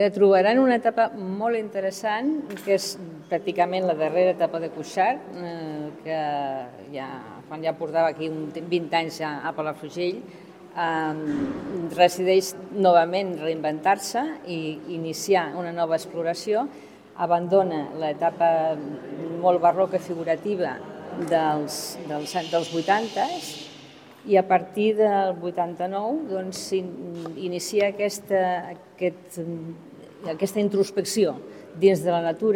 Trobaran una etapa molt interessant, que és pràcticament la darrera etapa de Cuixart, que quan ja portava aquí 20 anys a Palafrugell, decideix novament reinventar-se i iniciar una nova exploració, abandona l'etapa molt barroca figurativa dels 80 i a partir del 89 inicia aquesta introspecció dins de la natura